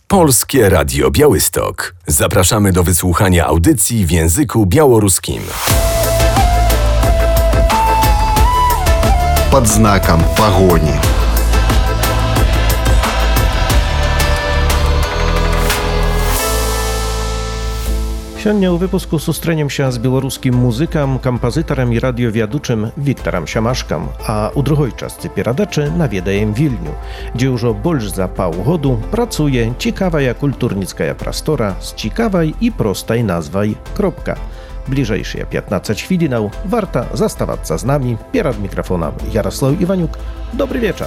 Polskie Radio Białystok. Zapraszamy do wysłuchania audycji w języku białoruskim. Под знаком погони. Сёння ў выпуску сустрэнемся з беларускім музыкам, кампазітарам і радыёвядучым Віктарам Сямашкам, а ў другой частцы перадачы наведаем Вільню, дзе ўжо больш за паўгоду працуе цікавая культурніцкая прастора з цікавай і простай назвай «Кропка». Bliżejsze 15 chwilинаў warto zastawaцца z nami. Перад мікрафонам Ярослав Іванюк. Добрый вечар.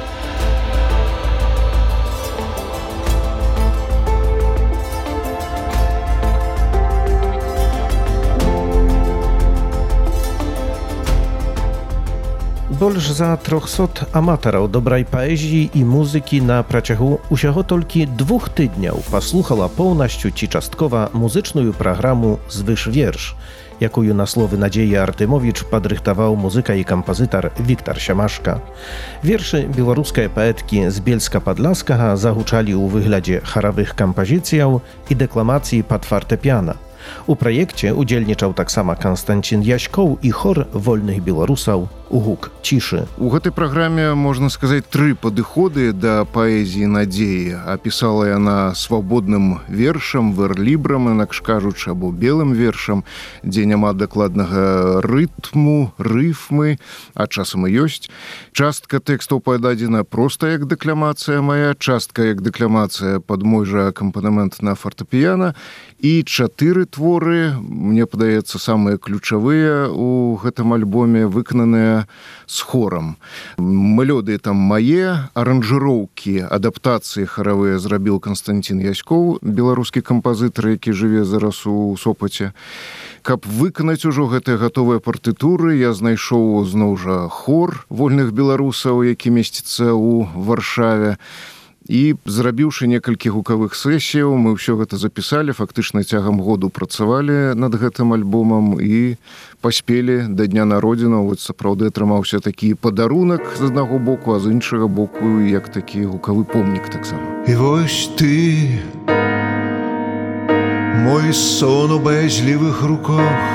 Больш за 300 аматараў добрай паэзіі і музыкі на працягу усяго толькі 2 тыдняў паслухала поўнасцю ці часткова музычную праграму «Звыш верш», якую на словы Надзеі Артымовіч падрыхтаваў музыка і кампазітар Віктар Сямашка. Вершы беларускай паэткі з Бельска-Падласкага загучалі ў выглядзе харавых кампазіцыяў і дэкламацыі пад фартэпіана. У праекце удзельнічаў таксама Канстанцін Яськоў і хор вольных беларусаў «Гук цішы». У гэтай праграме, можна сказаць, 3 падыходы да паэзіі Надзеі. Апісала яна свабодным вершам, верлібрам, інакш кажучы, або белым вершам, дзе няма дакладнага рытму, рыфмы, а часам і ёсць. Частка тэкстаў пададзена проста як дэкламацыя мая, частка як дэкламацыя пад мой жа акампанемент на фартэпіяна, і 4 творы, мне падаецца, самыя ключавыя у гэтым альбоме, выкананыя з хорам. Мелодыі там мае, аранжыроўкі, адаптацыі харавыя зрабіл Канстанцін Яськоў, беларускі кампазітар, які жыве зараз у Сопаце. Каб выканаць ужо гэтыя гатовыя партытуры, я знайшоў зноў жа хор вольных беларусаў, які месціцца ў Варшаве. І зрабіўшы некалькі гукавых сесіяў, мы ўсё гэта запісалі, фактычна цягам году працавалі над гэтым альбомам і паспелі да дня народзінаў. Вот сапраўды атрымаўся такі падарунак з аднаго боку, а з іншага боку як такі гукавы помнік таксама. І вось ты, мой сон у безлівых руках,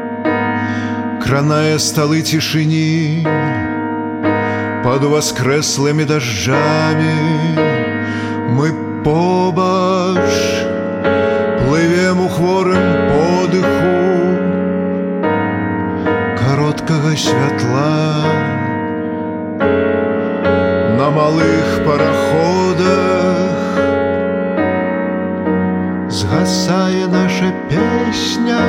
кранае сталы цішыні под воскреслыми дождями. Мы побач плывем у хворым подыху короткага святла на малых параходах. Згасае наша песня,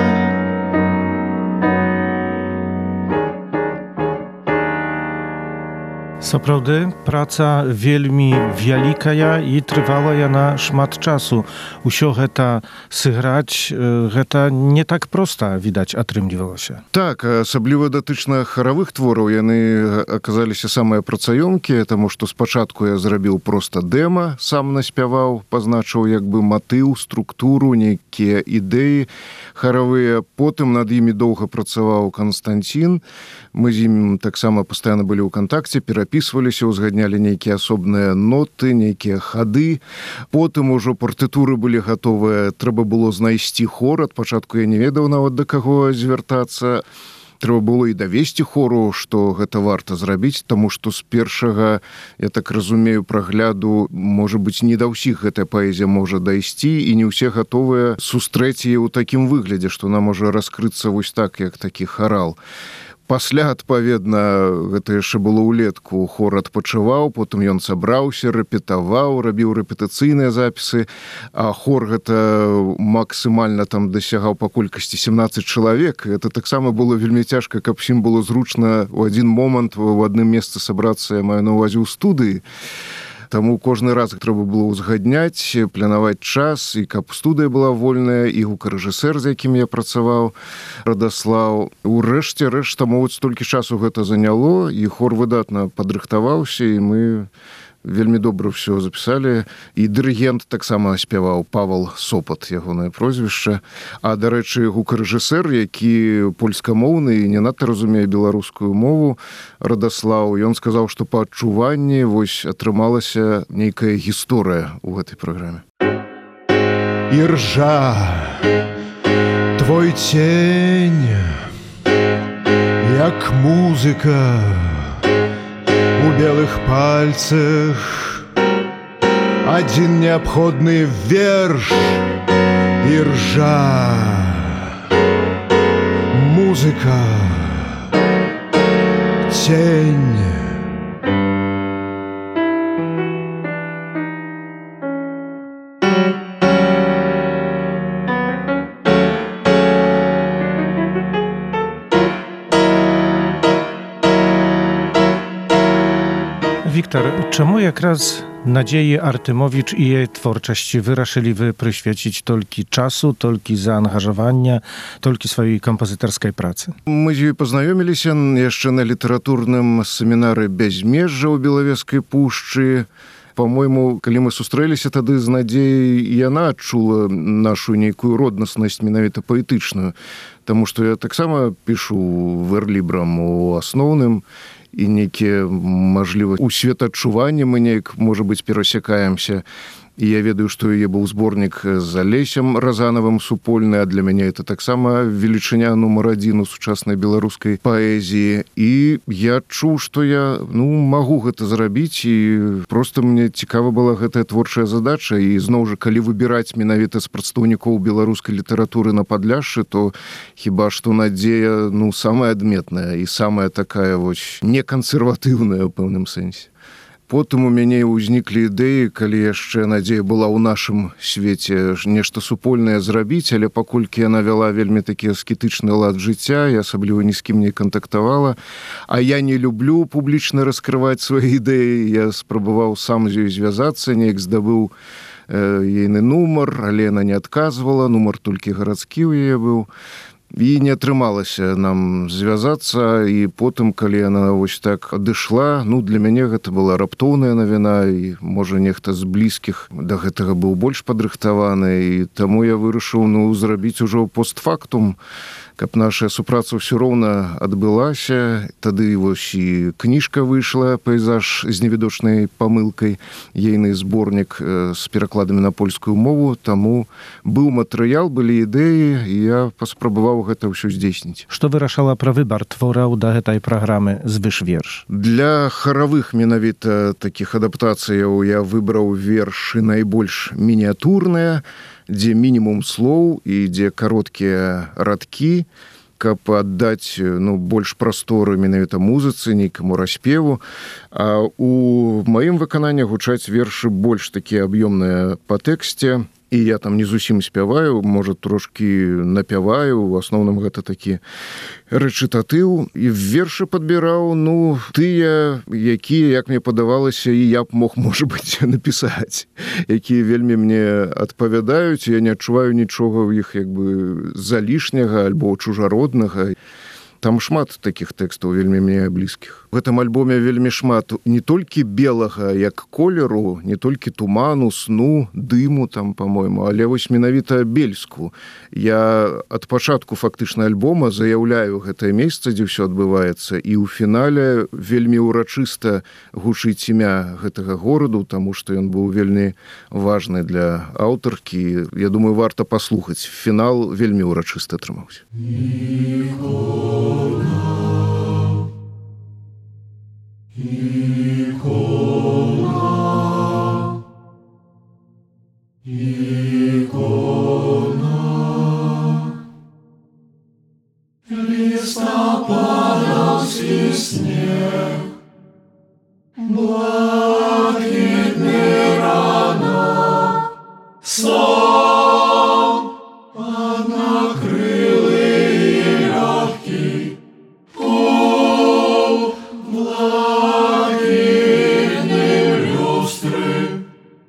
Сапраўды, праца вельмі вялікая і трывалая на шмат часу. Усё гэта сыграць, гэта не так проста, відаць, атрымлівалася. Так, асабліва датычна харавых твораў, яны аказаліся самыя працаёмкія, таму што спачатку я зрабіў проста дэма, сам наспяваў, пазначыў як бы матыў, структуру, нейкія ідэі харавыя. Потым над імі доўга працаваў Канстанцін. Мы з ім таксама пастаянна былі ў кантакце, перапісваліся, узгаднялі нейкія асобныя ноты, нейкія хады. Потым ужо партытуры былі гатовыя, трэба было знайсці хор. Ад пачатку я не ведаў нават да каго звяртацца. Трэба было і давесці хору, што гэта варта зрабіць, таму што з першага, я так разумею, прагляду, можа быць, не да ўсіх гэтая паэзія можа дайсці, і не ўсе гатовыя сустрэць яе ў такім выглядзе, што она можа раскрыцца вось так, як такі харал. Пасля, адпаведна, гэта яшчэ было ўлетку, хор адпачываў, потым ён сабраўся, рэпетаваў, рабіў рэпетацыйныя запісы, а хор гэта максімальна там дасягаў па колькасці 17 чалавек. Гэта таксама было вельмі цяжка, каб всім было зручна ў адзін момант у адным месцы сабрацца, я маю на ўвазе ў студыі. Таму кожны раз трэба было ўзгадняць, планаваць час, і каб студыя была вольная, і гукарэжысэр, з якім я працаваў, Радаслаў. Урэшце рэшт, таму вот столькі часу гэта заняло, і хор выдатна падрыхтаваўся, і мы вельмі добра ўсё запісалі. І дырыгент таксама спяваў, Павал Сопат, ягонае прозвішча. А, дарэчы, гукарэжысэр, які польскамоўны і не надта разумее беларускую мову, Радаслаў, ён сказаў, што па адчуванні вось атрымалася нейкая гісторыя ў гэтай праграме. и ржа. Твой тень, як музыка у белых пальцах, один необходный верш и ржа. Музыка, тень. Wiktor, czemu якраз Надзеі Артемович і яе творчасці вырашылі вы прысвяціць толькі часу, толькі заангажавання, толькі сваёй кампазітарскай працы? Мы з ёй пазнаёміліся яшчэ на літаратурным семінары «Бязмежжа» ў Белавежскай пушчы. По-мойму, калі мы сустрэліся тады з Надзеяй, яна адчула нашу нейкую роднаснасць, менавіта паэтычную, таму што я таксама пішу верлібрам у асноўным, і нейкія, мажліва, у светадчуванні мы неяк, можа быць, перасякаемся. І я ведаю, што яе быў зборнік з Алесем Разанавым супольны, а для мяне это таксама велічыня нумар адзін у сучаснай беларускай паэзіі. І я чуў, што я магу гэта зрабіць, і проста мне цікава была гэтая творчая задача. І зноў жа, калі выбіраць менавіта з прадстаўнікоў беларускай літаратуры на Падляшшы, то хіба што Надзея самая адметная і самая такая вось некансерватыўная ў пэўным сэнсе. Потым у мяне ўзніклі ідэі, калі яшчэ Надзея была ў нашым свеце нешта супольнае зрабіць, але паколькі яна вяла вельмі такі аскетычны лад жыцця і асабліва ні з кім не кантактавала, а я не люблю публічна раскрываць свае ідэі, я спрабаваў сам з ёй звязацца, неяк здабыў ейны нумар, але яна не адказвала, нумар толькі гарадскі ў яе быў. І не атрымалася нам звязацца, і потым, калі яна вось так адышла, для мяне гэта была раптоўная навіна, і, можа, нехта з блізкіх да гэтага быў больш падрыхтаваны, і таму я вырашыў, зрабіць ужо постфактум, каб наша супраца ўсё роўна адбылася. Тады вось і кніжка выйшла «Пейзаж з невідочнай памылкай», ейны зборнік з перакладамі на польскую мову, таму быў матэрыял, былі ідэі, і я паспрабаваў гэта ўсё здзейсніць. Што вырашала пра выбар твораў да гэтай праграмы «Звышверш»? Для харавых менавіта такіх адаптацыяў я выбраў вершы найбольш мініатурныя, дзе мінімум слоў і дзе кароткія радкі, каб аддаць больш прасторы менавіта музыцы, нейкаму распеву. А у маім выкананні гучаць вершы больш такія аб'ёмныя па тэксце, і я там не зусім спяваю, можа, трошкі напяваю, у асноўным гэта такі рэчытатыў, і вершы падбіраў, тыя, якія, як мне падавалася, і я б мог, можа быць, напісаць, якія вельмі мне адпавядаюць, я не адчуваю нічога ў іх як бы залішняга альбо чужароднага. Там шмат такіх тэкстаў вельмі мне блізкіх. В гэтым альбоме вельмі шмат не толькі белага, як колеру, не толькі туману, сну, дыму там, па-мойму, але вось менавіта бельску. Я ад пачатку фактычна альбома заяўляю гэтае месца, дзе ўсё адбываецца, і ў фінале вельмі ўрачыста гучыць імя гэтага гораду, таму што ён быў вельмі важны для аўтаркі. Я думаю, варта паслухаць. Фінал вельмі ўрачыста атрымаўся. Листопадовский снег, блакитный ранок, сон однокрылый и легкий, пол блакитной люстры.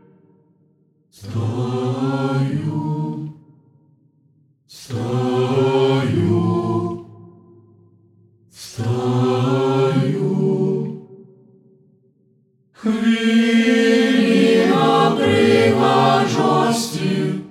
Стою, хвилина пригожости,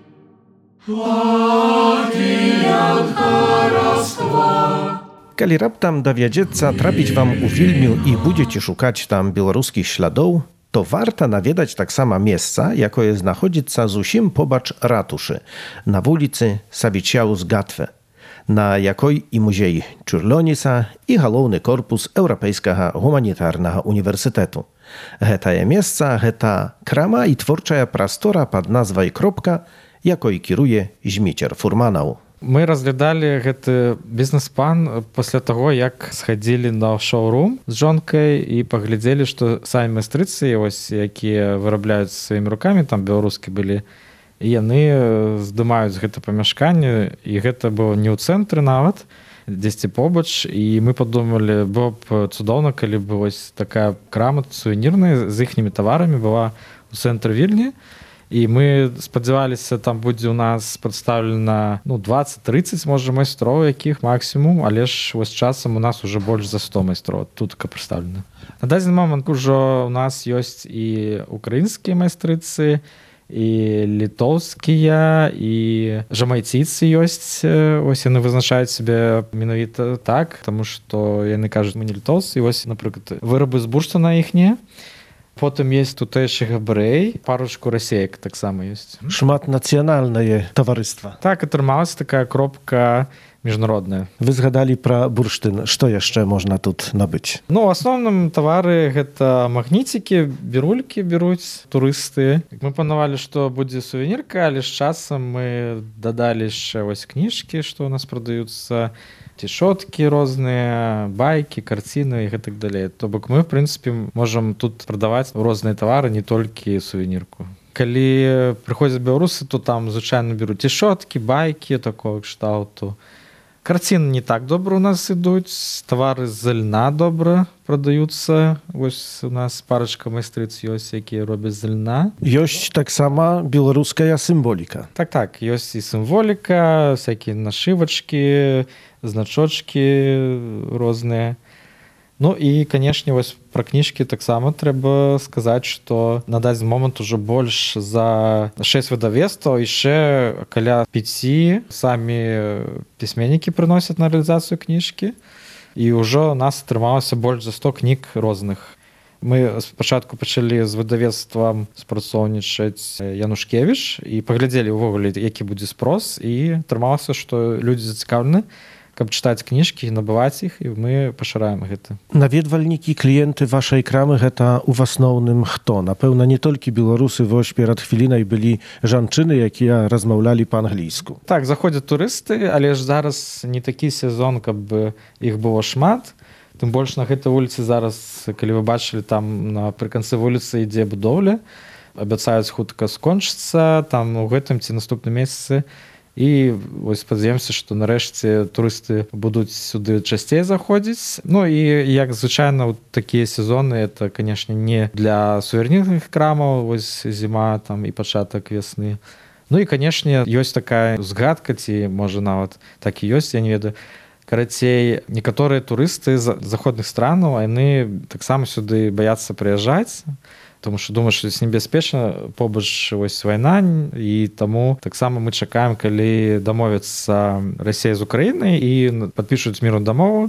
ладьянка Москва. Калі раптам давядзецца трапіць вам у Вільню і будзеце шукаць там беларускіх śladоў, to warta nawiedać tak sama miejsca, jako je znachodzica zusім pobacz ratuszy, na ulicy Saviciaus Gatwe, na jakoj i muzei Czurlonisa i galowny korpus Europejskiego Humanitarnego Uniwersytetu. Heta je miejsca, heta krama i tworcza prastora pod nazwą Kropka, jakoj kieruje Зміцер Фурманаў. Мы разглядалі гэты бізнес-план пасля таго, як схадзілі на шоурум з жонкай і паглядзелі, што самі майстрыцы, якія вырабляюць сваімі рукамі, там беларускі былі, і яны здымаюць гэта памяшканне, і гэта было не ў цэнтры нават, дзесьці побач, і мы падумалі, было б цудоўна, калі б такая крама сувенірная з іхнімі таварамі была ў цэнтры Вільні. І мы спадзяваліся, там будзе ў нас прадстаўлена 20-30, можа, майстроў, якіх максімум, але ж часам у нас уже больш за 100 майстроў тут прадстаўлена. На дадзены момант ужо ў нас ёсць і украінскія майстрыцы, і літоўскія, і жамайційцы ёсць. Яны вызначаюць сябе менавіта так, таму што яны кажуць, мы не літоўцы. І напрыклад, вырабы з бурштана іхнія. Потым есть тутэйшы габрэй, парочку расеек таксама ёсць. Шматнацыянальнае таварыства. Так, атрымалася такая кропка міжнародная. Вы згадалі пра бурштын. Што яшчэ можна тут набыць? У асноўным тавары гэта магніцікі, бірулькі беруць турысты. Мы планавалі, што будзе сувенірка, але з часам мы дадалі яшчэ кніжкі, што ў нас прадаюцца, цішоткі розныя, байкі, карціны і гэтак далей. То бок мы, в прынцыпе, можам тут прадаваць розныя тавары, не толькі сувенірку. Калі прыходзяць беларусы, то там звычайна беруць цішоткі, байкі такого кшталту. Карціны не так добра у нас ідуць, тавары з льна добра прадаюцца. У нас парачка майстрыц ёсць, якія робяць з льна. Ёсць таксама беларуская сімволіка. Так, ёсць і сімволіка, всякія нашывачкі, значочкі розныя. І, канешне, пра кніжкі таксама трэба сказаць, што на дадзены момант ужо больш за 6 выдавецтваў, яшчэ каля 5 самі пісьменнікі прыносяць на рэалізацыю кніжкі, і ўжо у нас атрымалася больш за 100 кніг розных. Мы спачатку пачалі з выдавецтвам спрацоўнічаць Янушкевіч і паглядзелі ўвогуле, які будзе спрос, і атрымалася, што людзі зацікаўлены, каб чытаць кніжкі і набываць іх, і мы пашыраем гэта. Наведвальнікі, кліенты вашай крамы гэта ў асноўным хто? Напэўна, не толькі беларусы, перад хвілінай былі жанчыны, якія размаўлялі па-англійску. Так, заходзяць турысты, але ж зараз не такі сезон, каб іх было шмат. Тым больш на гэтай вуліцы зараз, калі вы бачылі, там напрыканцы вуліцы ідзе будоўля, абяцаюць хутка скончыцца, там у гэтым ці наступным месяцы. І спадзяёмся, што нарэшце турысты будуць сюды часцей заходзіць. І як звычайна такія сезоны, это, канешне, не для сувенірных крамаў, зіма там і пачатак вясны. І, канешне, ёсць такая згадка, ці можа нават так і ёсць, я не ведаю. Карацей, некаторыя турысты з заходных странаў, яны таксама сюды баяцца прыязджаць, тому што думаю, што небяспечна, побач вайна, і таму таксама мы чакаем, калі дамовяцца Расія з Украінай і падпішуць мірную дамову,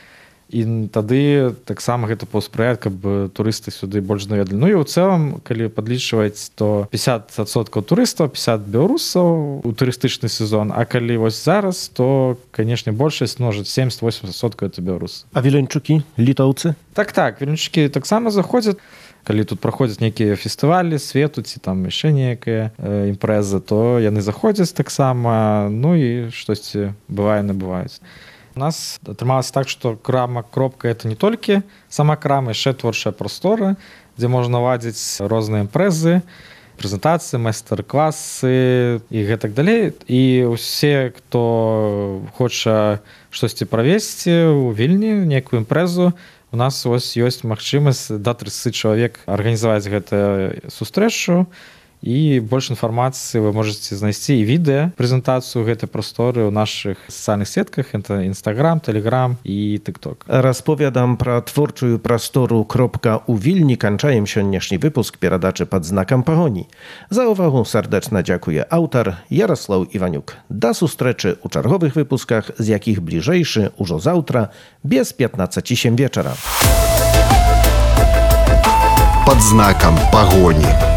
і тады таксама гэта паўспрыяе, каб турысты сюды больш наведалі. І ў цэлым, калі падлічваць, то 50% турыстаў, 50 беларусаў у турыстычны сезон, а калі зараз, то, канешне, большасць, 70-80% это беларусы. А віленчукі, літоўцы? Так, віленчукі таксама заходзяць. Калі тут праходзяць нейкія фестывалі свету, ці там яшчэ нейкая імпрэза, то яны заходзяць таксама, і штосьці бывае, набываюць. У нас атрымалася так, што крама Кропка — это не толькі сама крама, яшчэ творчая прастора, дзе можна ладзіць розныя імпрэзы, прэзентацыі, майстар-класы і гэтак далей. І ўсе, хто хоча штосьці правесці ў Вільні, нейкую імпрэзу, у нас ёсць магчымасць да 30 чалавек арганізаваць гэтую сустрэчу, і больш інфармацыі вы можаце знайсці і відэа прэзентацыю гэтай прасторы ў нашых сацыяльных сетках, это Instagram, Telegram і TikTok. Расповядам пра творчую прастору Кропка ў Вільні. Канчаем сённяшні выпуск перадачы пад знакам пагоні. За увагу сардэчна дзякуе аўтар Яраслаў Іванюк. Да сустрэчы ў чарговых выпусках, з якіх бліжэйшы ўжо заўтра без 15:07 вечара. Под знакам пагоні.